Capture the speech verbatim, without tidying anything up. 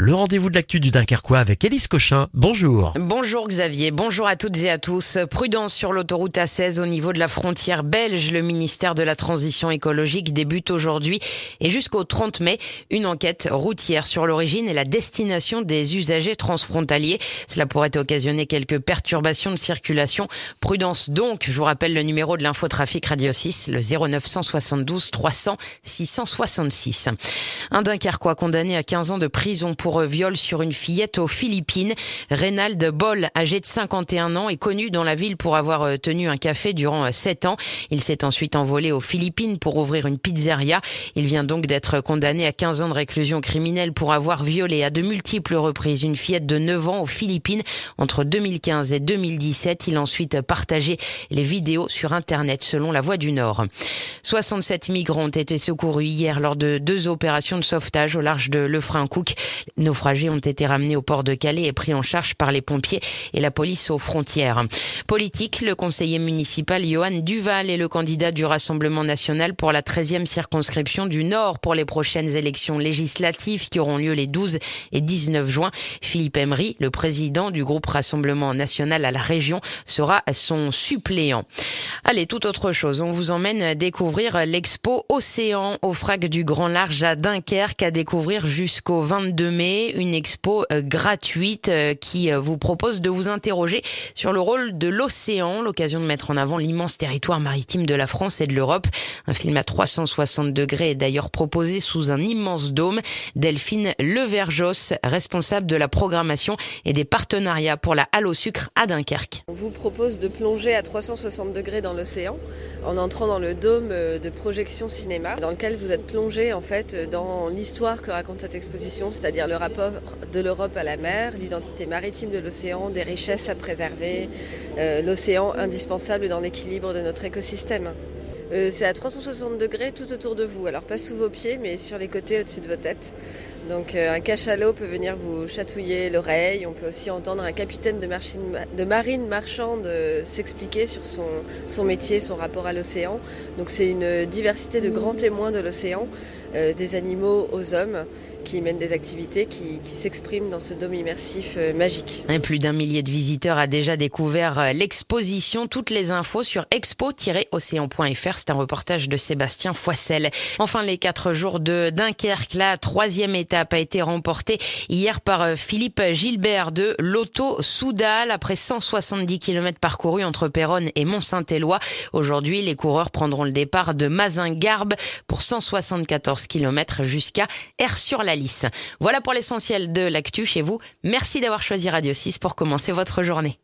Le rendez-vous de l'actu du Dunkerquois avec Élise Cochin. Bonjour. Bonjour Xavier, bonjour à toutes et à tous. Prudence sur l'autoroute A seize au niveau de la frontière belge. Le ministère de la Transition écologique débute aujourd'hui et jusqu'au trente mai une enquête routière sur l'origine et la destination des usagers transfrontaliers. Cela pourrait occasionner quelques perturbations de circulation. Prudence donc, je vous rappelle le numéro de l'infotrafic Radio six, le zéro neuf cent soixante-douze trois cents six cent soixante-six. Un Dunkerquois condamné à quinze ans de prison pour viol sur une fillette aux Philippines. Reynald Boll, âgé de cinquante et un ans, est connu dans la ville pour avoir tenu un café durant sept ans. Il s'est ensuite envolé aux Philippines pour ouvrir une pizzeria. Il vient donc d'être condamné à quinze ans de réclusion criminelle pour avoir violé à de multiples reprises une fillette de neuf ans aux Philippines entre deux mille quinze et deux mille dix-sept. Il a ensuite partagé les vidéos sur Internet selon La Voix du Nord. soixante-sept migrants ont été secourus hier lors de deux opérations de sauvetage au large de Lefrancouc. Les naufragés ont été ramenés au port de Calais et pris en charge par les pompiers et la police aux frontières. Politique, le conseiller municipal Johan Duval est le candidat du Rassemblement national pour la treizième circonscription du Nord pour les prochaines élections législatives qui auront lieu les douze et dix-neuf juin. Philippe Emery, le président du groupe Rassemblement national à la région, sera son suppléant. Allez, toute autre chose, on vous emmène découvrir l'expo Océan au Frac du Grand Large à Dunkerque, à découvrir jusqu'au vingt-deux mai. Une expo euh, gratuite euh, qui euh, vous propose de vous interroger sur le rôle de l'océan, l'occasion de mettre en avant l'immense territoire maritime de la France et de l'Europe. Un film à trois cent soixante degrés est d'ailleurs proposé sous un immense dôme. Delphine Leverjos, responsable de la programmation et des partenariats pour la Halle au Sucre à Dunkerque. On vous propose de plonger à trois cent soixante degrés dans l'océan en entrant dans le dôme de projection cinéma dans lequel vous êtes plongé en fait dans l'histoire que raconte cette exposition, c'est-à-dire le rapport de l'Europe à la mer, l'identité maritime de l'océan, des richesses à préserver, euh, l'océan indispensable dans l'équilibre de notre écosystème. Euh, c'est à trois cent soixante degrés tout autour de vous, alors pas sous vos pieds mais sur les côtés au-dessus de vos têtes. Donc euh, un cachalot peut venir vous chatouiller l'oreille, on peut aussi entendre un capitaine de, marchine, de marine marchande euh, s'expliquer sur son, son métier, son rapport à l'océan. Donc c'est une diversité de grands témoins de l'océan, euh, des animaux aux hommes, qui mènent des activités qui, qui s'expriment dans ce dôme immersif euh, magique. Et plus d'un millier de visiteurs a déjà découvert l'exposition. Toutes les infos sur expo tiret océan point f r. C'est un reportage de Sébastien Foissel. Enfin, les quatre jours de Dunkerque, la troisième étape a été remportée hier par Philippe Gilbert de Lotto-Soudal après cent soixante-dix kilomètres parcourus entre Péronne et Mont-Saint-Éloi. Aujourd'hui, les coureurs prendront le départ de Mazingarbe pour cent soixante-quatorze kilomètres jusqu'à Aire-sur-la Lys. Voilà pour l'essentiel de l'actu chez vous. Merci d'avoir choisi Radio six pour commencer votre journée.